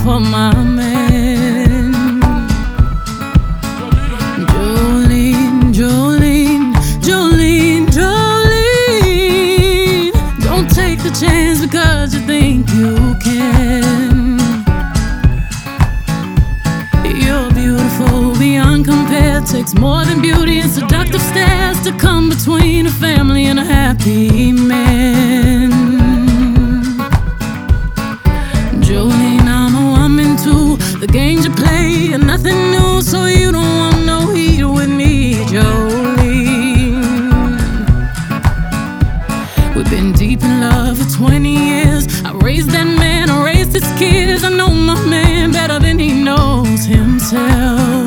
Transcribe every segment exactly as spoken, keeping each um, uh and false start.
for my man. Jolene, Jolene, Jolene, Jolene. Don't take the chance because you think you can. You're beautiful beyond compare. Takes more than beauty and seductive stares to come between a family and a happy man. Jolene, I'm a woman too. The games you play are nothing new, so you don't want no heat with me, Jolene. We've been deep in love for twenty years. I raised that man, I raised his kids. I know my man better than he knows himself.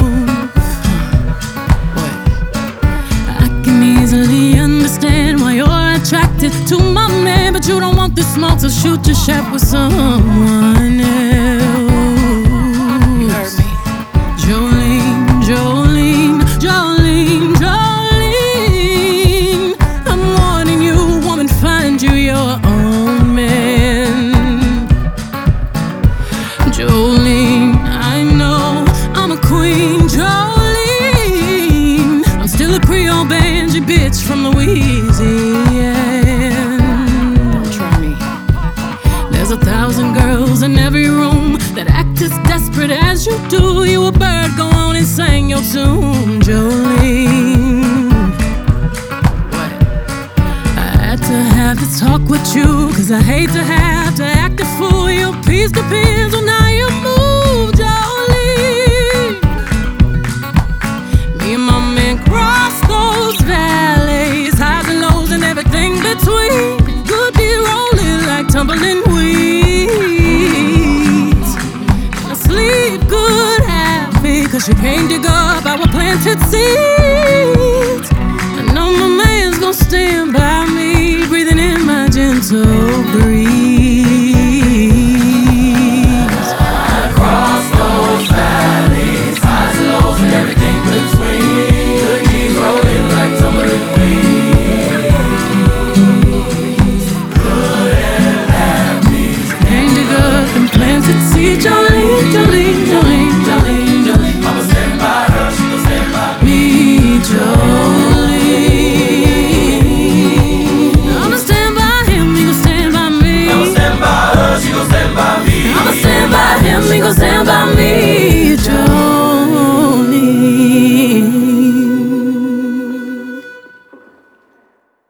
I can easily understand why you're attracted to my man, but you don't want the smoke, so shoot your shot with someone else. You heard me. Jolene, Jolene, Jolene, Jolene. I'm warning you, woman, find you your own man. Jolene, I know I'm a queen, Jolene. I'm still a Creole banjo bitch from Louisiana. Don't try me. There's a thousand girls in every room that act as desperate as you do. You a bird, go on and sing your tune, Jolene. What? I had to have this talk with you, cause I hate to have to act a fool. Your piece depends on how you move, Jolene. Me and my man cross those valleys, highs and lows and everything between. Good be rolling like tumbling weeds. And I sleep good happy, cause you can't dig up our planted seeds. I know my man's gonna stand by me, breathing in my gentle breeze. Across those valleys, highs and lows and everything between. Good keep rolling like tumbling weeds. Good and happy. Can't dig up and planted seeds. Jolene, Jolene, Jolene, Jolene, Jolene. I'ma stand by her, she gon' stand by me. Me, Jolene. I'ma stand by him, he gon' stand by me. I'ma stand by her, she gon' stand by me. I'ma stand by him, he gon' stand by me.